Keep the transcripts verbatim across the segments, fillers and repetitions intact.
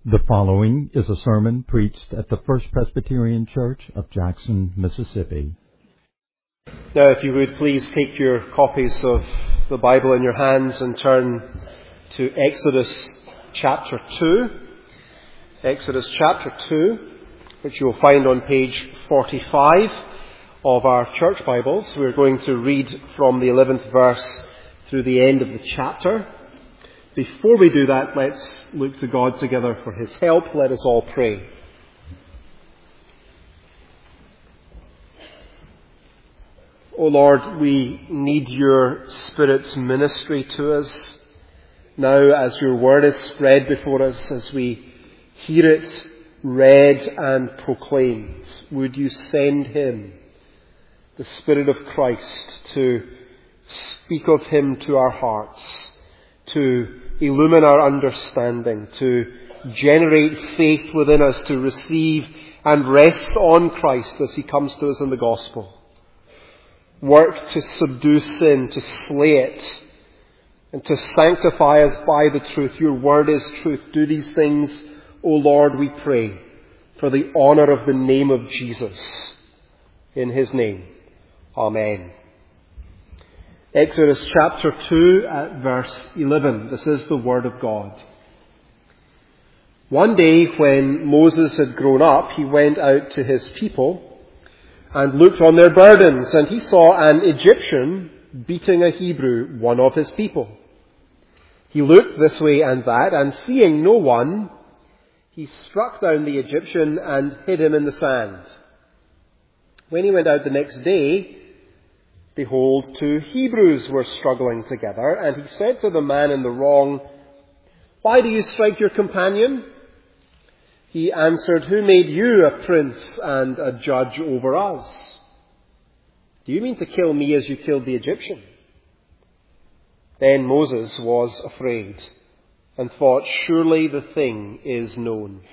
The following is a sermon preached at the First Presbyterian Church of Jackson, Mississippi. Now, if you would please take your copies of the Bible in your hands and turn to Exodus chapter two. Exodus chapter two, which you will find on page forty-five of our church Bibles. We're going to read from the eleventh verse through the end of the chapter. Before we do that, let's look to God together for His help. Let us all pray. O Lord, we need your Spirit's ministry to us now as your word is spread before us, as we hear it read and proclaimed. Would you send him, the Spirit of Christ, to speak of him to our hearts, to illumine our understanding, to generate faith within us, to receive and rest on Christ as he comes to us in the gospel. Work to subdue sin, to slay it, and to sanctify us by the truth. Your word is truth. Do these things, O Lord, we pray, for the honour of the name of Jesus. In his name, Amen. Exodus chapter two at verse eleven. This is the word of God. One day when Moses had grown up, he went out to his people and looked on their burdens, and he saw an Egyptian beating a Hebrew, one of his people. He looked this way and that, and seeing no one, he struck down the Egyptian and hid him in the sand. When he went out the next day, behold, two Hebrews were struggling together, and he said to the man in the wrong, "Why do you strike your companion?" He answered, "Who made you a prince and a judge over us? Do you mean to kill me as you killed the Egyptian?" Then Moses was afraid and thought, "Surely the thing is known."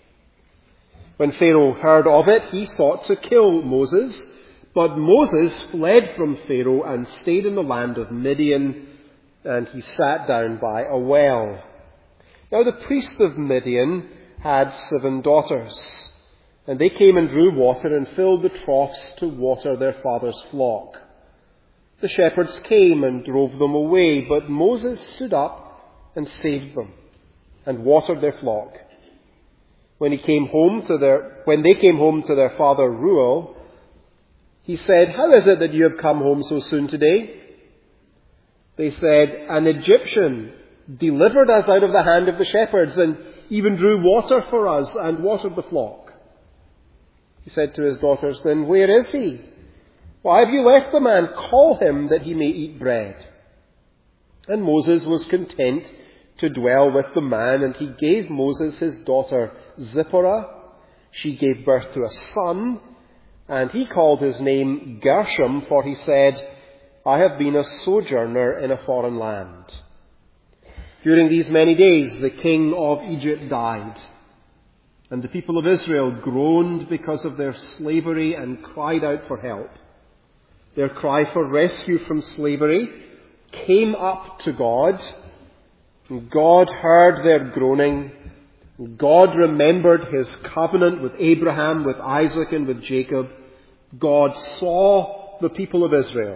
When Pharaoh heard of it, he sought to kill Moses, but Moses fled from Pharaoh and stayed in the land of Midian, and he sat down by a well. Now the priest of Midian had seven daughters, and they came and drew water and filled the troughs to water their father's flock. The shepherds came and drove them away, but Moses stood up and saved them and watered their flock. When he came home to their, when they came home to their father Reuel, he said, "How is it that you have come home so soon today?" They said, "An Egyptian delivered us out of the hand of the shepherds and even drew water for us and watered the flock." He said to his daughters, "Then where is he? Why have you left the man? Call him that he may eat bread." And Moses was content to dwell with the man, and he gave Moses his daughter Zipporah. She gave birth to a son, and he called his name Gershom, for he said, "I have been a sojourner in a foreign land." During these many days, the king of Egypt died, and the people of Israel groaned because of their slavery and cried out for help. Their cry for rescue from slavery came up to God, and God heard their groaning. God remembered his covenant with Abraham, with Isaac, and with Jacob. God saw the people of Israel,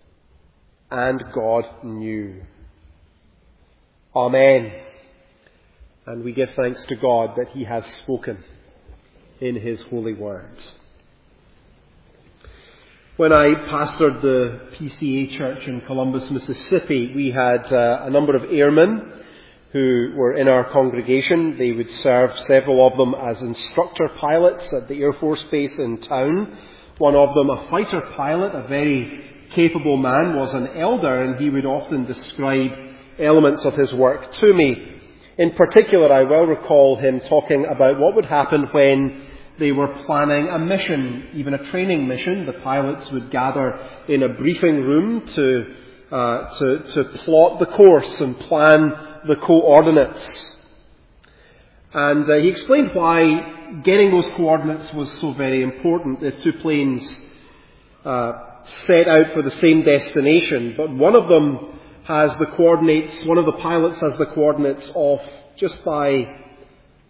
and God knew. Amen. And we give thanks to God that he has spoken in his holy words. When I pastored the P C A church in Columbus, Mississippi, we had uh, a number of airmen who were in our congregation. They would serve, several of them, as instructor pilots at the Air Force Base in town. One of them, a fighter pilot, a very capable man, was an elder, and he would often describe elements of his work to me. In particular, I well recall him talking about what would happen when they were planning a mission, even a training mission. The pilots would gather in a briefing room to uh, to, to plot the course and plan the coordinates. And uh, he explained why getting those coordinates was so very important. If two planes uh, set out for the same destination, but one of them has the coordinates, one of the pilots has the coordinates off just by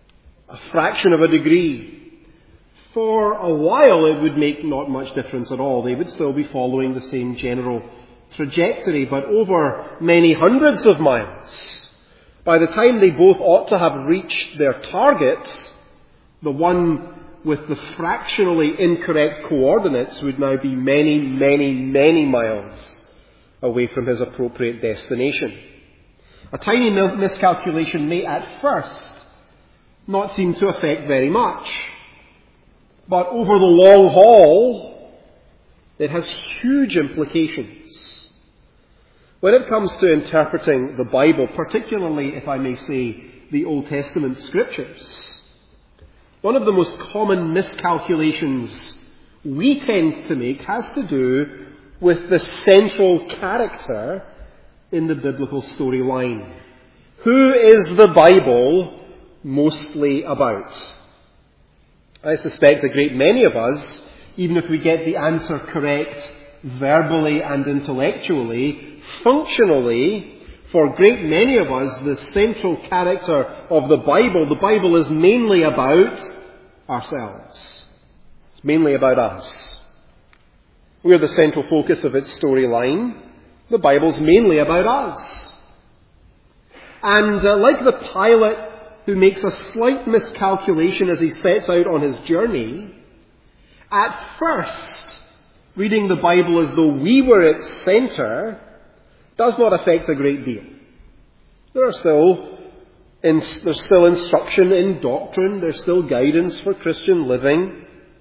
a fraction of a degree. For a while it would make not much difference at all. They would still be following the same general trajectory, but over many hundreds of miles, by the time they both ought to have reached their targets, the one with the fractionally incorrect coordinates would now be many, many, many miles away from his appropriate destination. A tiny miscalculation may at first not seem to affect very much, but over the long haul, it has huge implications. When it comes to interpreting the Bible, particularly, if I may say, the Old Testament Scriptures, one of the most common miscalculations we tend to make has to do with the central character in the biblical storyline. Who is the Bible mostly about? I suspect a great many of us, even if we get the answer correct verbally and intellectually, functionally, for a great many of us, the central character of the Bible, the Bible is mainly about ourselves. It's mainly about us. We're the central focus of its storyline. The Bible's mainly about us. And uh, like the pilot who makes a slight miscalculation as he sets out on his journey, at first, reading the Bible as though we were its center does not affect a great deal. There are still, in, there's still instruction in doctrine, there's still guidance for Christian living.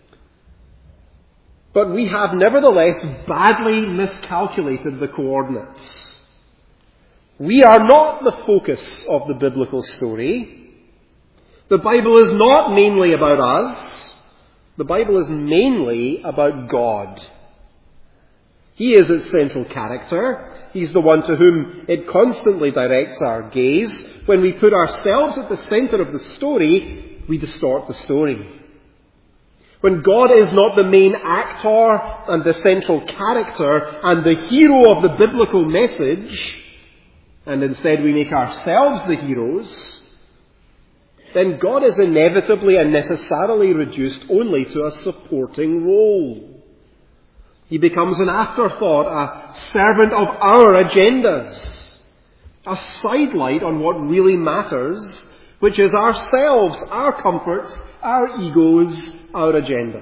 But we have nevertheless badly miscalculated the coordinates. We are not the focus of the biblical story. The Bible is not mainly about us. The Bible is mainly about God. He is its central character. He's the one to whom it constantly directs our gaze. When we put ourselves at the center of the story, we distort the story. When God is not the main actor and the central character and the hero of the biblical message, and instead we make ourselves the heroes, then God is inevitably and necessarily reduced only to a supporting role. He becomes an afterthought, a servant of our agendas, a sidelight on what really matters, which is ourselves, our comforts, our egos, our agenda.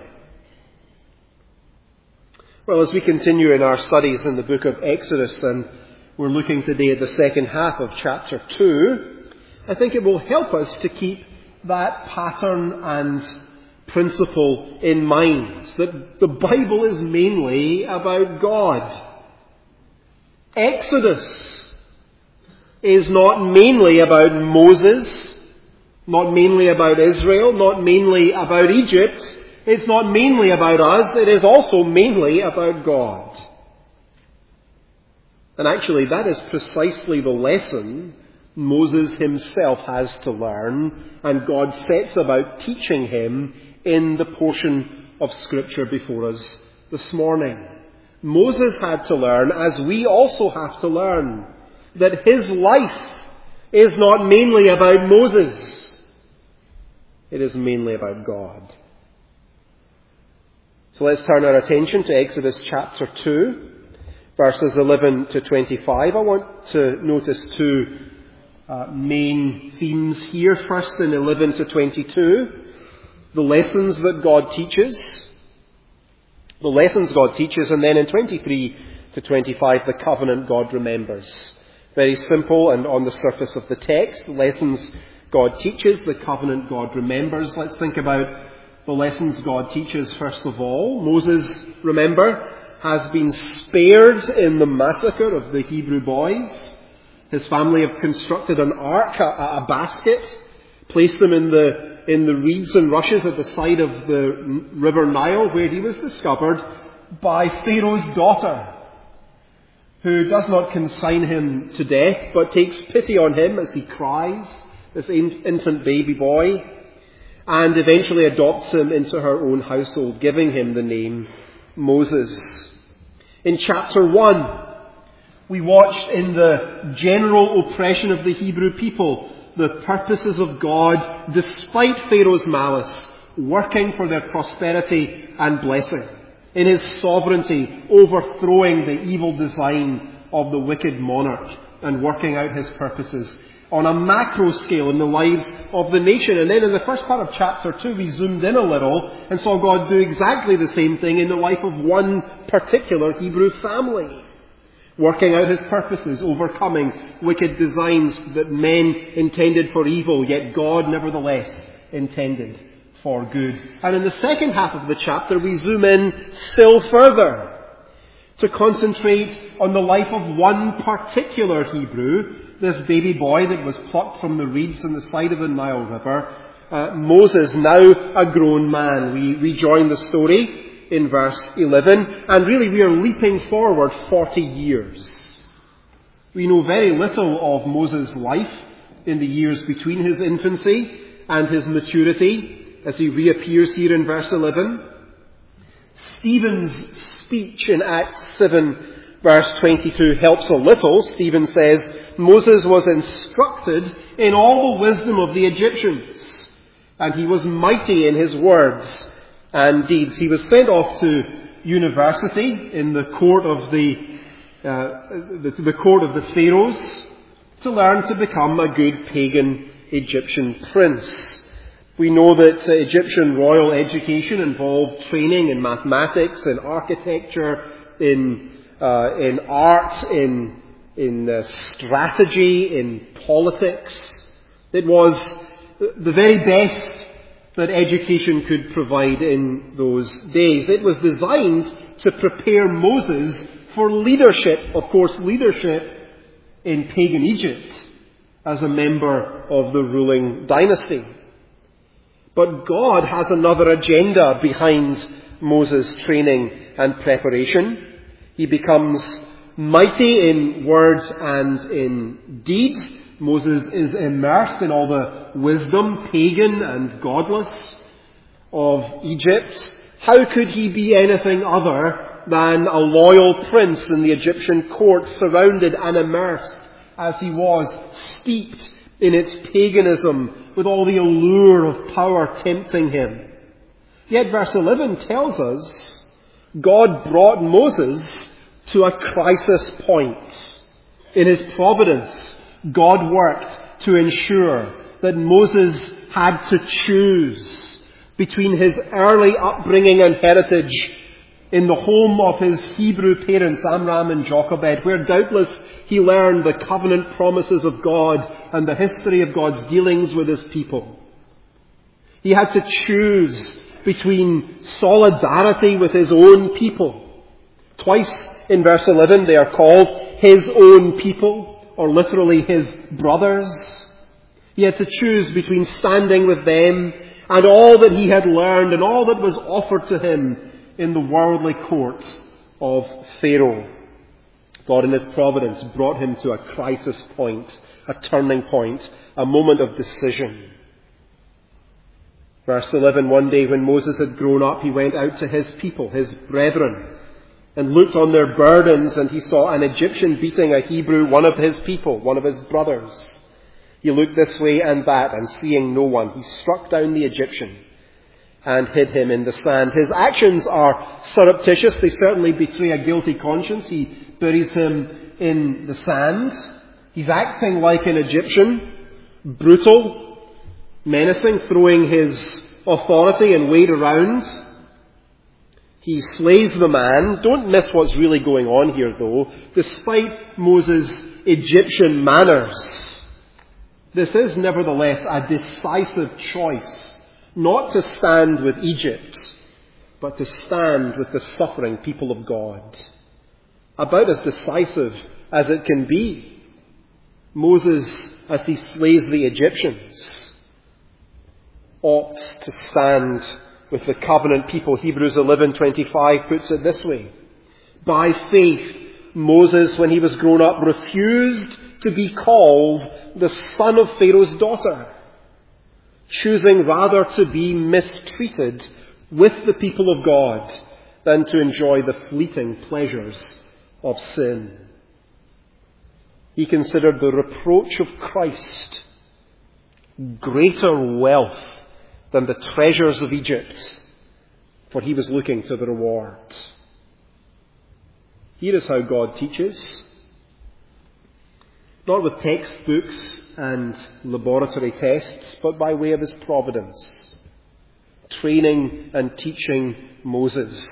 Well, as we continue in our studies in the book of Exodus, and we're looking today at the second half of chapter two, I think it will help us to keep that pattern and principle in mind, that the Bible is mainly about God. Exodus is not mainly about Moses, not mainly about Israel, not mainly about Egypt. It's not mainly about us, it is also mainly about God. And actually, that is precisely the lesson Moses himself has to learn, and God sets about teaching him in the portion of Scripture before us this morning. Moses had to learn, as we also have to learn, that his life is not mainly about Moses. It is mainly about God. So let's turn our attention to Exodus chapter two, verses eleven to twenty-five. I want to notice two uh, main themes here. First, in eleven to twenty-two, the lessons that God teaches. The lessons God teaches, and then in twenty-three to twenty-five, the covenant God remembers. Very simple and on the surface of the text. The lessons God teaches, the covenant God remembers. Let's think about the lessons God teaches first of all. Moses, remember, has been spared in the massacre of the Hebrew boys. His family have constructed an ark, a, a basket, placed them in the in the reeds and rushes at the side of the river Nile, where he was discovered by Pharaoh's daughter, who does not consign him to death, but takes pity on him as he cries, this infant baby boy, and eventually adopts him into her own household, giving him the name Moses. In chapter one, we watched in the general oppression of the Hebrew people the purposes of God, despite Pharaoh's malice, working for their prosperity and blessing, in his sovereignty, overthrowing the evil design of the wicked monarch and working out his purposes on a macro scale in the lives of the nation. And then in the first part of chapter two, we zoomed in a little and saw God do exactly the same thing in the life of one particular Hebrew family, working out his purposes, overcoming wicked designs that men intended for evil, yet God nevertheless intended for good. And in the second half of the chapter, we zoom in still further to concentrate on the life of one particular Hebrew, this baby boy that was plucked from the reeds on the side of the Nile River, uh, Moses, now a grown man. We rejoin the story in verse eleven, and really we are leaping forward forty years. We know very little of Moses' life in the years between his infancy and his maturity, as he reappears here in verse eleven. Stephen's speech in Acts seven, verse twenty-two, helps a little. Stephen says, Moses was instructed in all the wisdom of the Egyptians, and he was mighty in his words and deeds. He was sent off to university in the court of the, uh, the, the court of the pharaohs to learn to become a good pagan Egyptian prince. We know that uh, Egyptian royal education involved training in mathematics, in architecture, in uh, in art, in in uh, strategy, in politics. It was the very best that education could provide in those days. It was designed to prepare Moses for leadership, of course, leadership in pagan Egypt as a member of the ruling dynasty. But God has another agenda behind Moses' training and preparation. He becomes mighty in words and in deed. Moses is immersed in all the wisdom, pagan and godless, of Egypt. How could he be anything other than a loyal prince in the Egyptian court, surrounded and immersed as he was, steeped in its paganism, with all the allure of power tempting him? Yet verse eleven tells us God brought Moses to a crisis point. In his providence, God worked to ensure that Moses had to choose between his early upbringing and heritage in the home of his Hebrew parents, Amram and Jochebed, where doubtless he learned the covenant promises of God and the history of God's dealings with his people. He had to choose between solidarity with his own people. Twice in verse eleven they are called his own people, or literally his brothers. He had to choose between standing with them and all that he had learned and all that was offered to him in the worldly court of Pharaoh. God in his providence brought him to a crisis point, a turning point, a moment of decision. Verse eleven, one day when Moses had grown up, he went out to his people, his brethren, and looked on their burdens, and he saw an Egyptian beating a Hebrew, one of his people, one of his brothers. He looked this way and that, and seeing no one, he struck down the Egyptian and hid him in the sand. His actions are surreptitious. They certainly betray a guilty conscience. He buries him in the sand. He's acting like an Egyptian, brutal, menacing, throwing his authority and weight around. He slays the man. Don't miss what's really going on here, though. Despite Moses' Egyptian manners, this is nevertheless a decisive choice. Not to stand with Egypt, but to stand with the suffering people of God. About as decisive as it can be. Moses, as he slays the Egyptians, opts to stand with the covenant people. Hebrews eleven twenty-five puts it this way. By faith, Moses, when he was grown up, refused to be called the son of Pharaoh's daughter, choosing rather to be mistreated with the people of God than to enjoy the fleeting pleasures of sin. He considered the reproach of Christ greater wealth than the treasures of Egypt, for he was looking to the reward. Here is how God teaches. Not with textbooks and laboratory tests, but by way of his providence, training and teaching Moses.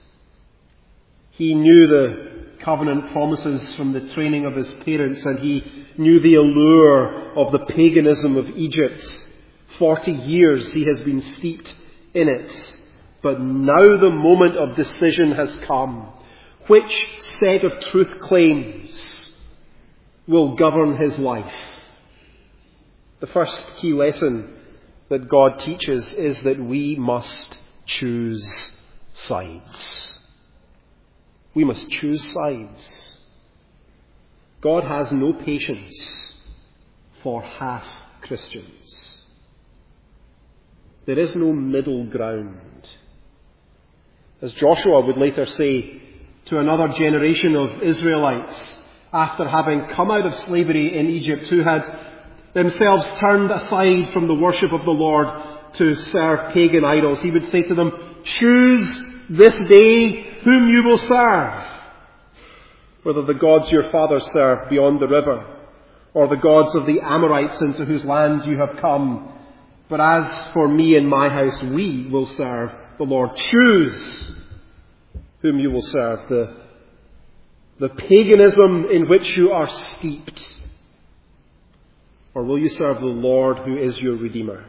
He knew the covenant promises from the training of his parents, and he knew the allure of the paganism of Egypt. Forty years he has been steeped in it. But now the moment of decision has come. Which set of truth claims will govern his life? The first key lesson that God teaches is that we must choose sides. We must choose sides. God has no patience for half Christians. There is no middle ground. As Joshua would later say to another generation of Israelites, after having come out of slavery in Egypt, who had themselves turned aside from the worship of the Lord to serve pagan idols, he would say to them, choose this day whom you will serve, whether the gods your fathers served beyond the river, or the gods of the Amorites into whose land you have come. But as for me and my house, we will serve the Lord. Choose whom you will serve. The, the paganism in which you are steeped. Or will you serve the Lord who is your Redeemer?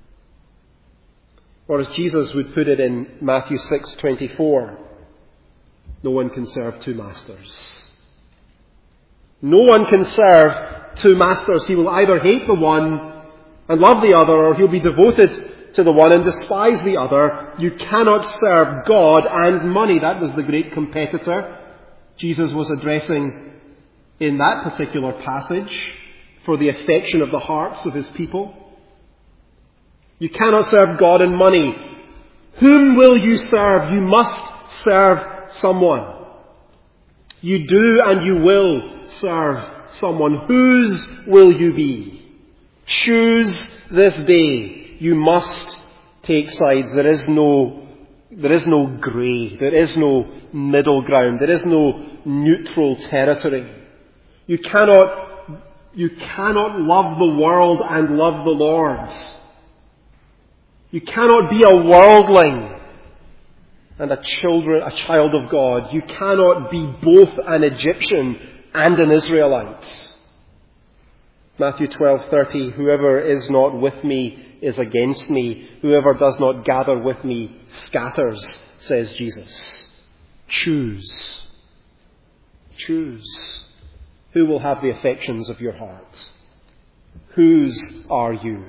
Or as Jesus would put it in Matthew six twenty-four, no one can serve two masters. No one can serve two masters. He will either hate the one and love the other, or he'll be devoted to the one and despise the other. You cannot serve God and money. That was the great competitor Jesus was addressing in that particular passage for the affection of the hearts of his people. You cannot serve God and money. Whom will you serve? You must serve someone. You do and you will serve someone. Whose will you be? Choose this day. You must take sides. There is no, there is no grey. There is no middle ground. There is no neutral territory. You cannot, you cannot love the world and love the Lord. You cannot be a worldling and a children, a child of God. You cannot be both an Egyptian and an Israelite. Matthew twelve thirty, whoever is not with me is against me. Whoever does not gather with me scatters, says Jesus. Choose. Choose. Who will have the affections of your heart? Whose are you?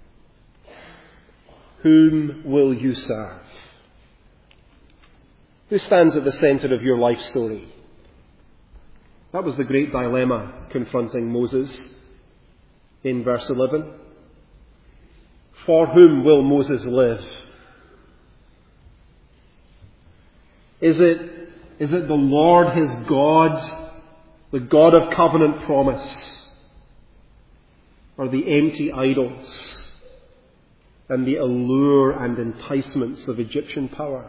Whom will you serve? Who stands at the centre of your life story? That was the great dilemma confronting Moses in verse eleven. For whom will Moses live? Is it, is it the Lord his God, the God of covenant promise, or the empty idols and the allure and enticements of Egyptian power?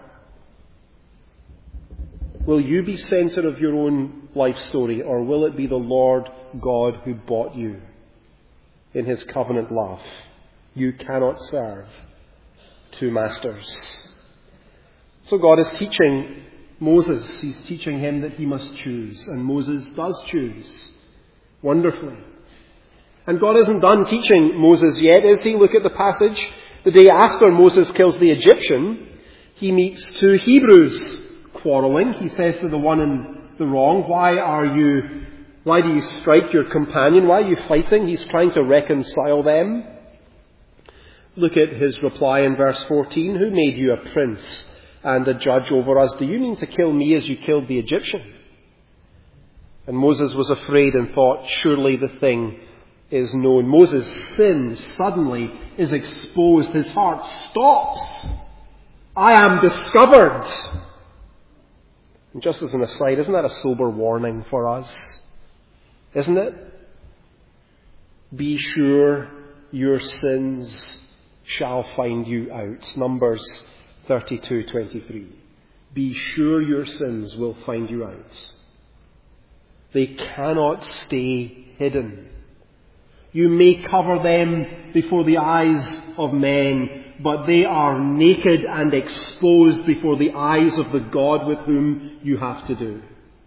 Will you be centre of your own life story, or will it be the Lord God who bought you in his covenant love? You cannot serve two masters. So God is teaching Moses. He's teaching him that he must choose. And Moses does choose wonderfully. And God isn't done teaching Moses yet, is he? Look at the passage. The day after Moses kills the Egyptian, he meets two Hebrews quarrelling. He says to the one in the wrong, why are you, why do you strike your companion? Why are you fighting? He's trying to reconcile them. Look at his reply in verse fourteen. Who made you a prince and a judge over us? Do you mean to kill me as you killed the Egyptian? And Moses was afraid and thought, surely the thing is known. Moses' sin suddenly is exposed. His heart stops. I am discovered. And just as an aside, isn't that a sober warning for us? Isn't it? Be sure your sins shall find you out. Numbers thirty-two twenty-three. Be sure your sins will find you out. They cannot stay hidden. You may cover them before the eyes of men, but they are naked and exposed before the eyes of the God with whom you have to do.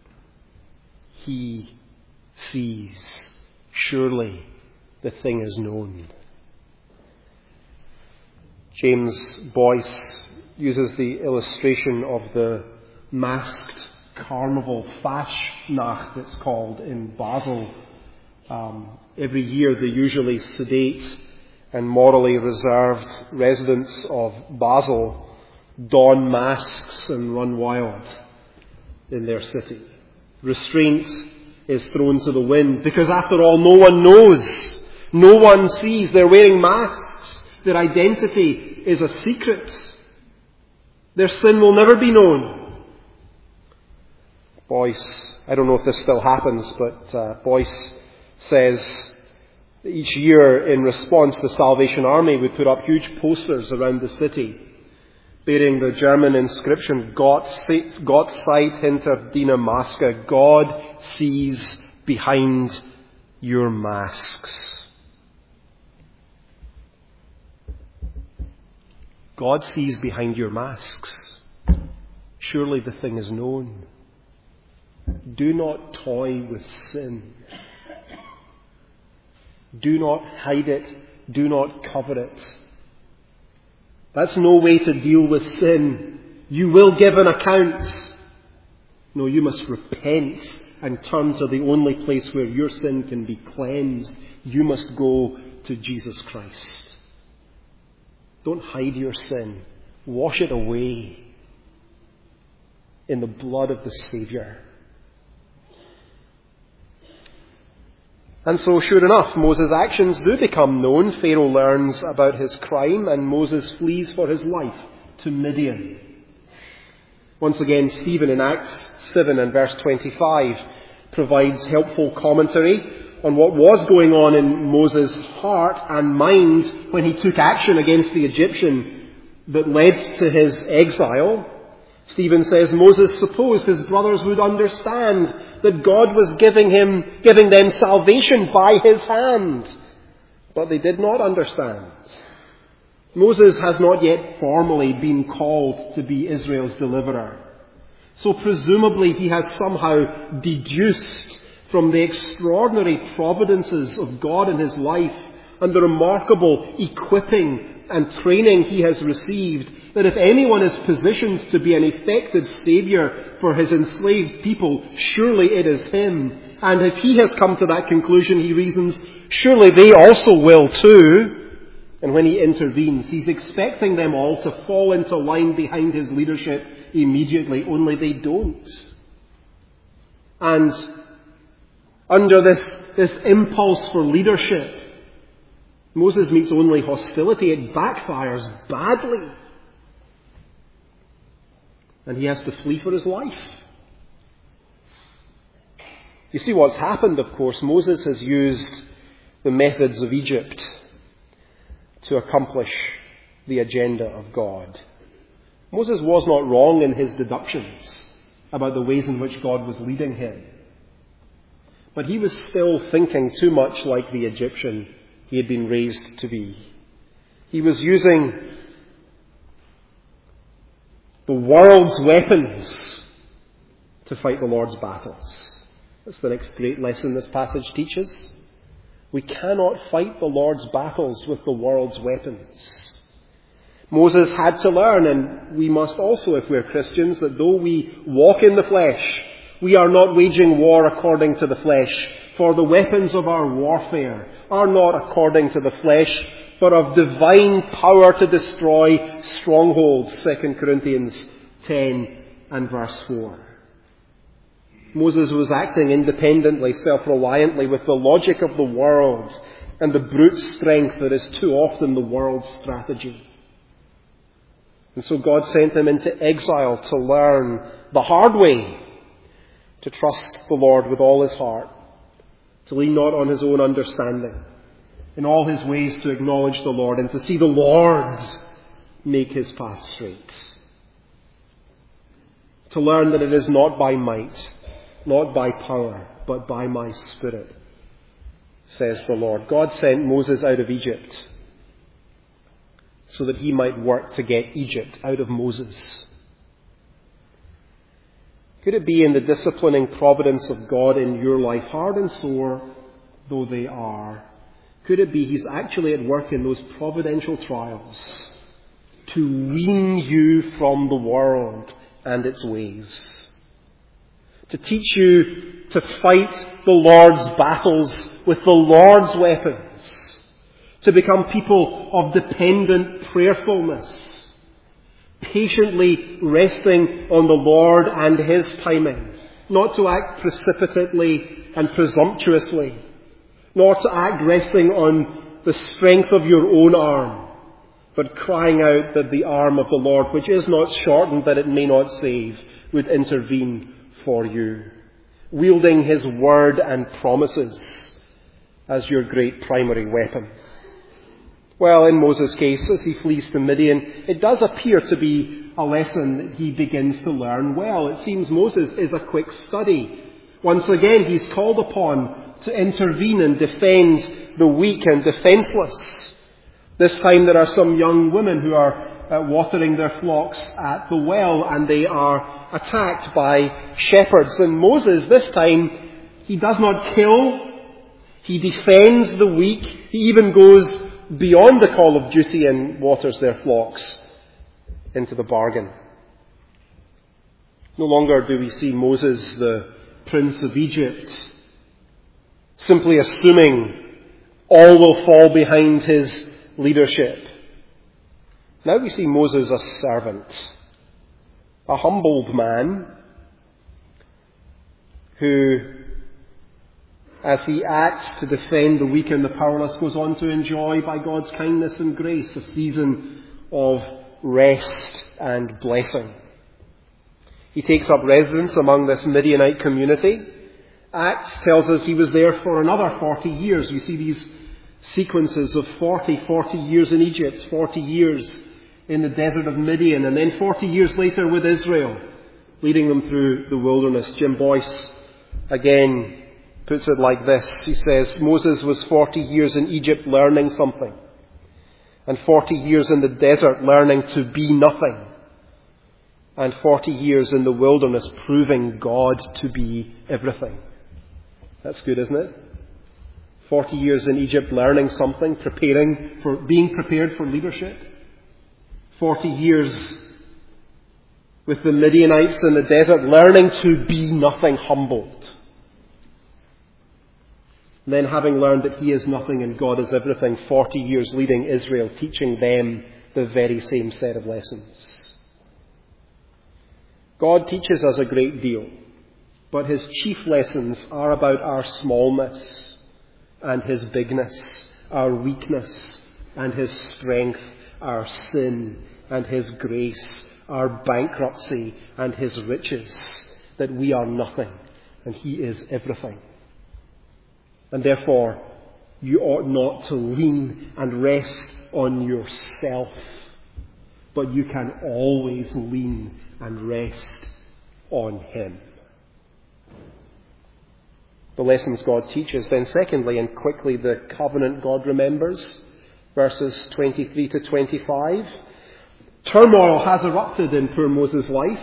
He sees. Surely the thing is known. James Boyce uses the illustration of the masked carnival, Fastnacht it's called, in Basel. Um, every year the usually sedate and morally reserved residents of Basel don masks and run wild in their city. Restraint is thrown to the wind because, after all, no one knows. No one sees. They're wearing masks. Their identity is a secret. Their sin will never be known. Boyce, I don't know if this still happens, but uh, Boyce says that each year, in response, the Salvation Army would put up huge posters around the city bearing the German inscription, Gott seht hinter deiner Maske. God sees behind your masks. God sees behind your masks. Surely the thing is known. Do not toy with sin. Do not hide it. Do not cover it. That's no way to deal with sin. You will give an account. No, you must repent and turn to the only place where your sin can be cleansed. You must go to Jesus Christ. Don't hide your sin. Wash it away in the blood of the Saviour. And so, sure enough, Moses' actions do become known. Pharaoh learns about his crime, and Moses flees for his life to Midian. Once again, Stephen in Acts seven and verse twenty-five provides helpful commentary on what was going on in Moses' heart and mind when he took action against the Egyptian that led to his exile. Stephen says Moses supposed his brothers would understand that God was giving him, giving them salvation by his hand. But they did not understand. Moses has not yet formally been called to be Israel's deliverer. So presumably he has somehow deduced from the extraordinary providences of God in his life and the remarkable equipping and training he has received, that if anyone is positioned to be an effective saviour for his enslaved people, surely it is him. And if he has come to that conclusion, he reasons, surely they also will too. And when he intervenes, he's expecting them all to fall into line behind his leadership immediately, only they don't. And under this, this impulse for leadership, Moses meets only hostility. It backfires badly. And he has to flee for his life. You see what's happened, of course. Moses has used the methods of Egypt to accomplish the agenda of God. Moses was not wrong in his deductions about the ways in which God was leading him. But he was still thinking too much like the Egyptian he had been raised to be. He was using the world's weapons to fight the Lord's battles. That's the next great lesson this passage teaches. We cannot fight the Lord's battles with the world's weapons. Moses had to learn, and we must also, if we're Christians, that though we walk in the flesh, we are not waging war according to the flesh. For the weapons of our warfare are not according to the flesh, but of divine power to destroy strongholds. Second Corinthians ten and verse four. Moses was acting independently, self-reliantly, with the logic of the world and the brute strength that is too often the world's strategy. And so God sent him into exile to learn the hard way, to trust the Lord with all his heart, to lean not on his own understanding, in all his ways to acknowledge the Lord and to see the Lord make his path straight. To learn that it is not by might, not by power, but by my Spirit, says the Lord. God sent Moses out of Egypt so that he might work to get Egypt out of Moses. Could it be in the disciplining providence of God in your life, hard and sore though they are, could it be he's actually at work in those providential trials to wean you from the world and its ways, to teach you to fight the Lord's battles with the Lord's weapons, to become people of dependent prayerfulness, patiently resting on the Lord and his timing, not to act precipitately and presumptuously, nor to act resting on the strength of your own arm, but crying out that the arm of the Lord, which is not shortened that it may not save, would intervene for you, wielding his word and promises as your great primary weapon. Well, in Moses' case, as he flees to Midian, it does appear to be a lesson that he begins to learn well. It seems Moses is a quick study. Once again, he's called upon to intervene and defend the weak and defenseless. This time there are some young women who are uh, watering their flocks at the well, and they are attacked by shepherds. And Moses, this time, he does not kill. He defends the weak. He even goes beyond the call of duty and waters their flocks into the bargain. No longer do we see Moses, the Prince of Egypt, simply assuming all will fall behind his leadership. Now we see Moses a servant, a humbled man who, as he acts to defend the weak and the powerless, goes on to enjoy, by God's kindness and grace, a season of rest and blessing. He takes up residence among this Midianite community. Acts tells us he was there for another forty years. We see these sequences of forty, forty years in Egypt, forty years in the desert of Midian, and then forty years later with Israel, leading them through the wilderness. Jim Boyce again puts it like this. He says, Moses was forty years in Egypt learning something, and forty years in the desert learning to be nothing, and forty years in the wilderness proving God to be everything. That's good, isn't it? Forty years in Egypt learning something, preparing for, being prepared for leadership. Forty years with the Midianites in the desert, learning to be nothing, humbled. And then, having learned that he is nothing and God is everything, forty years leading Israel, teaching them the very same set of lessons. God teaches us a great deal, but his chief lessons are about our smallness and his bigness, our weakness and his strength, our sin and his grace, our bankruptcy and his riches, that we are nothing and he is everything. And therefore, you ought not to lean and rest on yourself, but you can always lean and rest on him. The lessons God teaches. Then secondly, and quickly, the covenant God remembers. Verses twenty-three to twenty-five. Turmoil has erupted in poor Moses' life.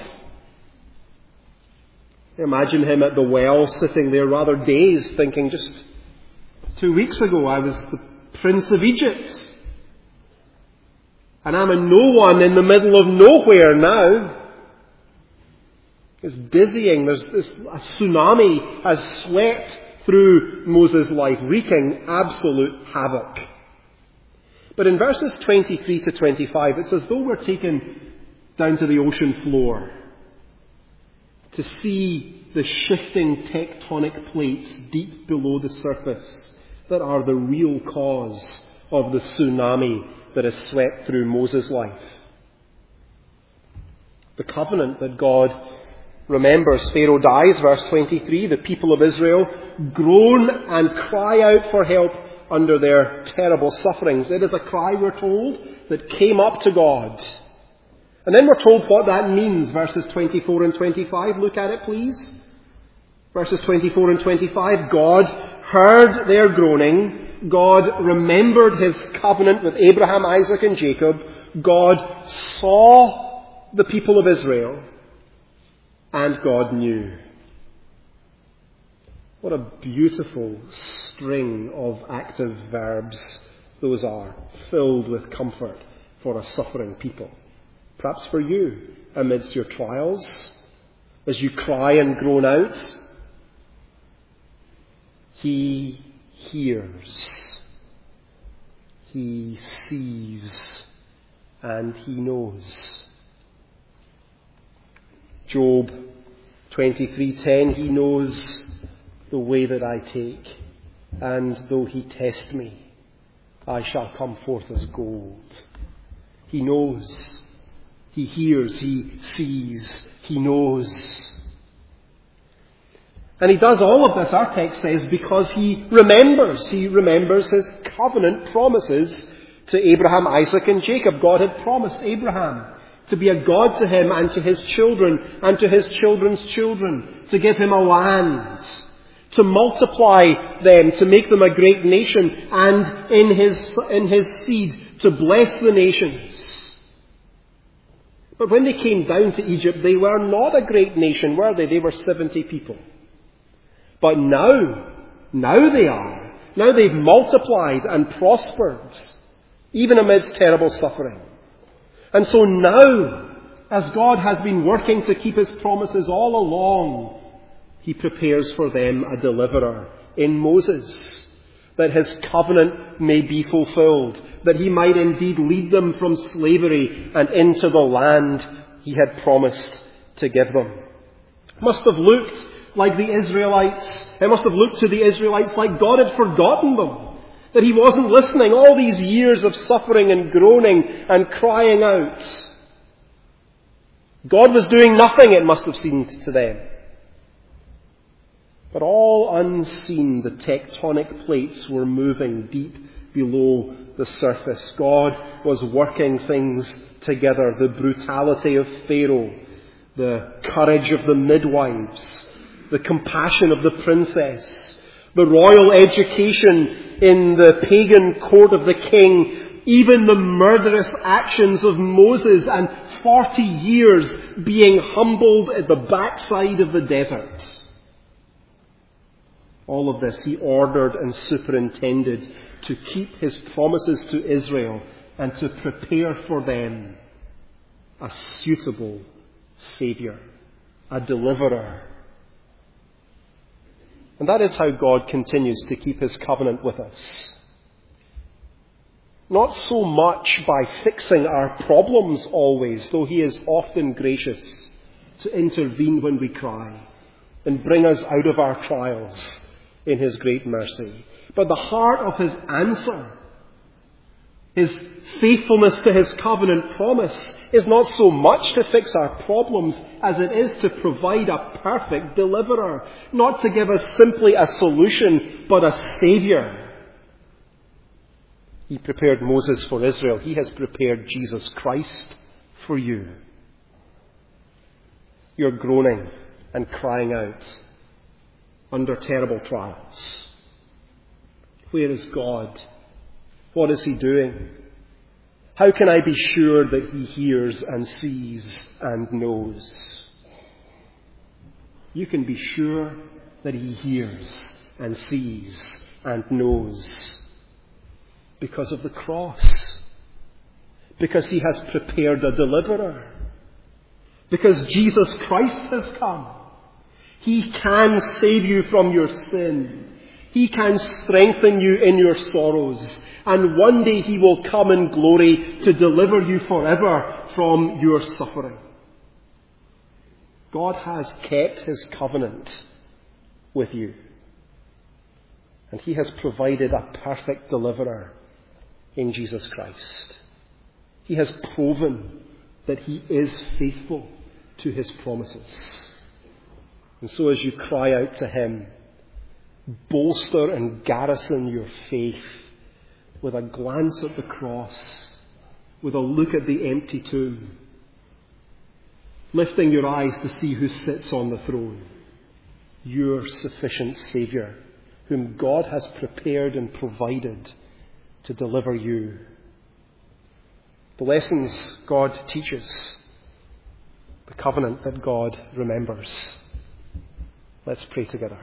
Imagine him at the well, sitting there rather dazed, thinking, just two weeks ago I was the Prince of Egypt, and I'm a no one in the middle of nowhere now. It's dizzying. There's this, a tsunami has swept through Moses' life, wreaking absolute havoc. But in verses twenty-three to twenty-five, it's as though we're taken down to the ocean floor to see the shifting tectonic plates deep below the surface that are the real cause of the tsunami that has swept through Moses' life. The covenant that God remembers. Pharaoh dies, verse twenty-three. The people of Israel groan and cry out for help under their terrible sufferings. It is a cry, we're told, that came up to God. And then we're told what that means, verses twenty-four and twenty-five. Look at it, please. Verses twenty-four and twenty-five. God heard their groaning. God remembered his covenant with Abraham, Isaac, and Jacob. God saw the people of Israel. And God knew. What a beautiful string of active verbs those are, filled with comfort for a suffering people. Perhaps for you, amidst your trials, as you cry and groan out, he hears, he sees, and he knows. Job twenty-three ten, he knows the way that I take, and though he test me, I shall come forth as gold. He knows. He hears, he sees, he knows. And he does all of this, our text says, because he remembers. He remembers his covenant promises to Abraham, Isaac, and Jacob. God had promised Abraham to be a God to him and to his children and to his children's children, to give him a land, to multiply them, to make them a great nation, and in his, in his seed to bless the nations. But when they came down to Egypt, they were not a great nation, were they? They were seventy people. But now, now they are. Now they've multiplied and prospered, even amidst terrible suffering. And so now, as God has been working to keep his promises all along, he prepares for them a deliverer in Moses, that his covenant may be fulfilled, that he might indeed lead them from slavery and into the land he had promised to give them. It must have looked like the Israelites, it must have looked to the Israelites like God had forgotten them, that he wasn't listening all these years of suffering and groaning and crying out. God was doing nothing, it must have seemed to them. But all unseen, the tectonic plates were moving deep below the surface. God was working things together. The brutality of Pharaoh, the courage of the midwives, the compassion of the princess, the royal education in the pagan court of the king, even the murderous actions of Moses and forty years being humbled at the backside of the desert. All of this he ordered and superintended to keep his promises to Israel and to prepare for them a suitable Saviour, a deliverer. And that is how God continues to keep his covenant with us. Not so much by fixing our problems always, though he is often gracious to intervene when we cry and bring us out of our trials in his great mercy. But the heart of his answer, his faithfulness to his covenant promise, is not so much to fix our problems as it is to provide a perfect deliverer. Not to give us simply a solution, but a Saviour. He prepared Moses for Israel. He has prepared Jesus Christ for you. You're groaning and crying out under terrible trials. Where is God? What is he doing? How can I be sure that he hears and sees and knows? You can be sure that he hears and sees and knows because of the cross. Because he has prepared a deliverer. Because Jesus Christ has come. He can save you from your sin. He can strengthen you in your sorrows. And one day he will come in glory to deliver you forever from your suffering. God has kept his covenant with you. And he has provided a perfect deliverer in Jesus Christ. He has proven that he is faithful to his promises. And so as you cry out to him, bolster and garrison your faith with a glance at the cross, with a look at the empty tomb, lifting your eyes to see who sits on the throne, your sufficient Saviour, whom God has prepared and provided to deliver you. The lessons God teaches, the covenant that God remembers. Let's pray together.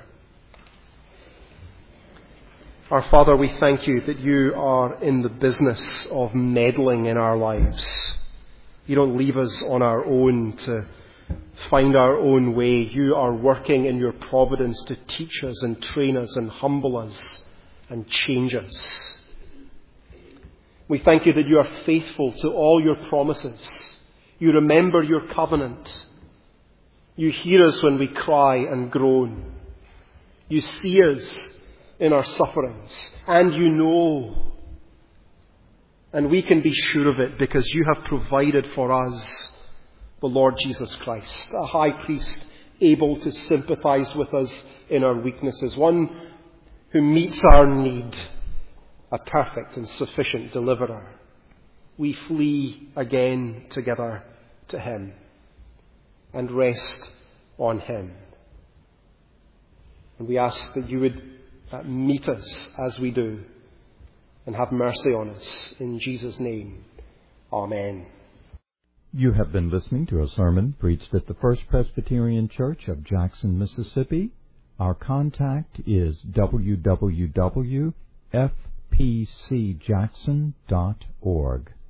Our Father, we thank you that you are in the business of meddling in our lives. You don't leave us on our own to find our own way. You are working in your providence to teach us and train us and humble us and change us. We thank you that you are faithful to all your promises. You remember your covenant. You hear us when we cry and groan. You see us in our sufferings, and you know. And we can be sure of it because you have provided for us the Lord Jesus Christ, a high priest able to sympathize with us in our weaknesses, one who meets our need, a perfect and sufficient deliverer. We flee again together to him and rest on him. And we ask that you would meet us as we do and have mercy on us. In Jesus' name, amen. You have been listening to a sermon preached at the First Presbyterian Church of Jackson, Mississippi. Our contact is w w w dot f p c jackson dot org.